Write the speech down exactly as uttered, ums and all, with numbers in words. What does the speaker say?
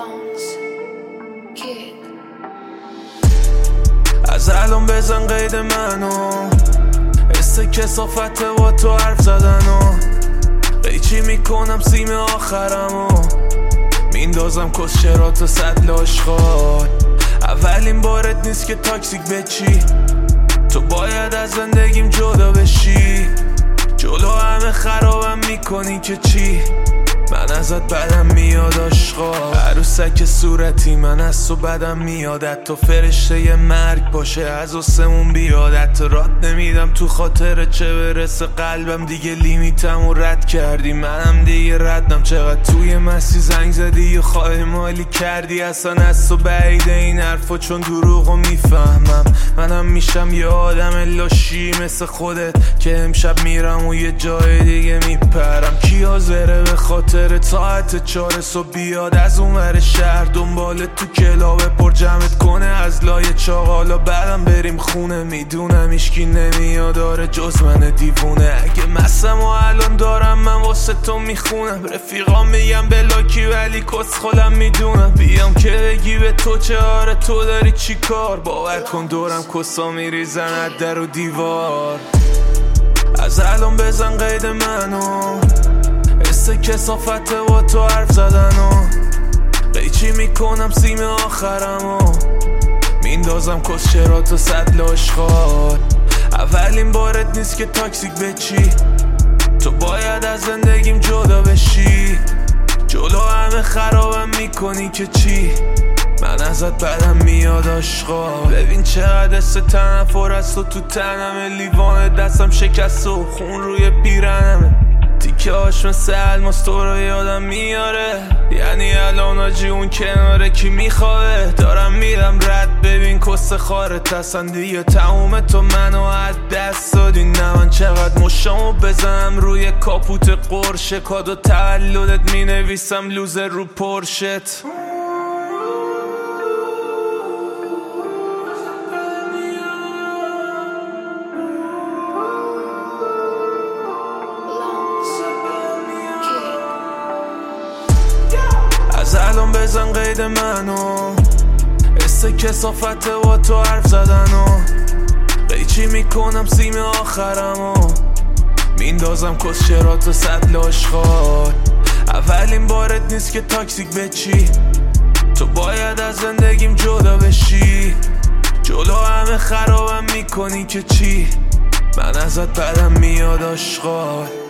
از الان بزن قید منو، حس کسافت با تو حرف زدن و قیچی میکنم سیم آخرمو میندازم کسچرات و صد لاشخال. اولین بارت نیست که تاکسیک بچی، تو باید از زندگیم جدا بشی. جلو همه خرابم میکنی که چی؟ من ازت بدم میاد آشقا، عروسک صورتی من از تو بدم میادت. تو فرشته ی مرگ باشه از آسمون بیادت. رات نمیدم تو خاطر چه برسه قلبم، دیگه لیمیتم و رد کردی منم دیگه ردم. چقدر توی مسیح زنگ زدی یا خواهی مالی کردی، اصلا از تو بعیده این حرفا چون دروغو میفهمم. منم میشم یه آدم لاشی مثل خودت که امشب میرم و یه جای دیگه میپرم. کی حاضره به خاطر ساعت چهار صبح بیاد از اونور شهر دنبال تو کلاب پر جمعت کنه از لای چاقالا، بعدم بریم خونه. میدونم ایشکی نمیاد آره جز من دیوونه. اگه مسم و الان دارم من واسه تو میخونم، رفیقام میگم بلاکی ولی کس خودم میدونم. بیام که بگی به تو چه آره تو داری چی کار، باور کن دورم کسا میریزن از در و دیوار. از الان بزن قید منو، حس کسافت با تو حرف زدن و قیچی میکنم سیم آخرمو میندازم کسچرات و صد لاشخال. اولین بارت نیست که تاکسیک بچی، تو باید از زندگیم جدا بشی. جلو همه خرابم میکنی که چی؟ من ازت بدم میاد آشقا. ببین چقدر حس تنفر از تو تو تنمه، لیوان دستم شکست و خون روی پیرنمه. تیکه هاش مثل الماس تو رو یادم میاره، یعنی الان آجی اون کناره کی میخواه. دارم میرم رد ببین کس خارت هستن دیگه تموم. تو منو از دست دادی نه من چقدر مشامو بزنم روی کاپوت قرشه. کادو تولدت مینویسم لوزر رو پرشت. از الان بزن قید منو، حس کسافت با تو حرف زدن و قیچی میکنم سیم آخرمو میندازم کسچرات و صد لاشخال. اولین بارت نیست که تاکسیک بچی، تو باید از زندگیم جدا بشی. جلو همه خرابم میکنی که چی؟ من ازت بدم میاد آشقال.